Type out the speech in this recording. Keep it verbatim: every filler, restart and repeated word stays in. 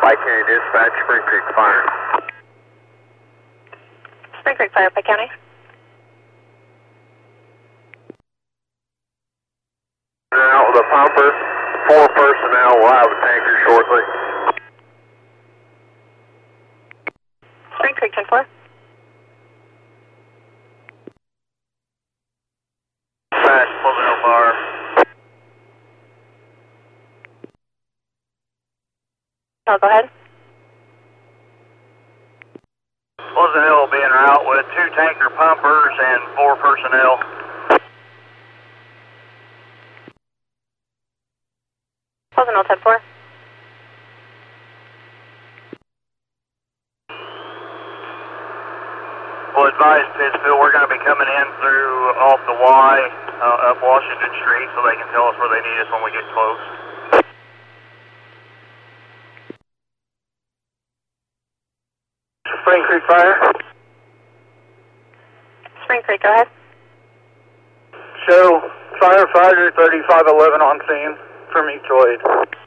Pike County Dispatch, Spring Creek Fire. Spring Creek Fire, Pike County. Out with a pumper, four personnel, we'll have a tanker shortly. Spring Creek ten four. Fast, Pleasant Bar. Oh, go ahead. Pleasant Hill will be en route with two tanker pumpers and four personnel. Pleasant Hill ten four. Well, advise Pittsfield, we're going to be coming in through off the Y, uh, up Washington Street, so they can tell us where they need us when we get close. Spring Creek Fire. Spring Creek, go ahead. Show firefighter thirty-five eleven on scene from East Wade.